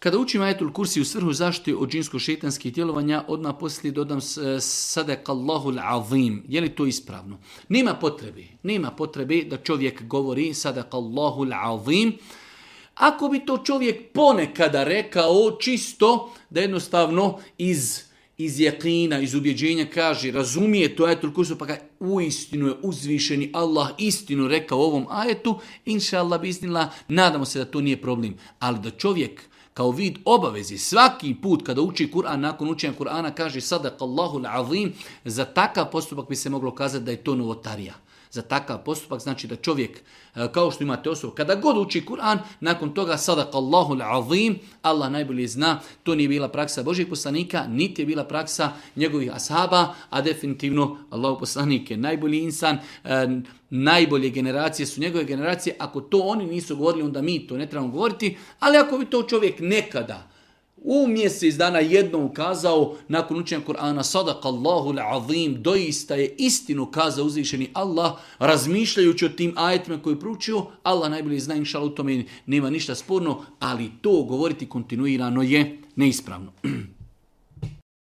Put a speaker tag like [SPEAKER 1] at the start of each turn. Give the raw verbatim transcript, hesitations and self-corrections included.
[SPEAKER 1] Kada učim ajetul kursi u svrhu zaštite od džinsko-šejtanskih djelovanja, odmah poslije dodam sadaqallahul azim. Je li to ispravno? Nema potrebe. Nema potrebe da čovjek govori sadaqallahul azim. Ako bi to čovjek ponekada rekao čisto, da jednostavno iz, iz jakina, iz ubjeđenja kaže, razumije to ajetul kursu, pa kaže, uistinu je uzvišeni Allah istinu rekao u ovom ajetu, inša Allah biznila, nadamo se da to nije problem. Ali da čovjek kao vid obavezi svaki put kada uči Kur'an, nakon učenja Kur'ana kaže sadaqallahul azim, za takav postupak bi se moglo kazati da je to novotarija. Za takav postupak znači da čovjek, kao što imate osobu, kada god uči Kur'an, nakon toga sadaqallahul azim, Allah najbolje zna, to nije bila praksa Božih poslanika, niti je bila praksa njegovih ashaba, a definitivno Allahov poslanik je najbolji insan, najbolje generacije su njegove generacije. Ako to oni nisu govorili, onda mi to ne trebamo govoriti, ali ako bi to čovjek nekada u mjesec dana jednom kazao nakon učenja Kur'ana sadaqallahul azim, doista je istinu kazao uzvišeni Allah, razmišljajući o tim ajetima koje je proučio, Allah najbolje zna, inšallah u tome nema ništa sporno, ali to govoriti kontinuirano je neispravno.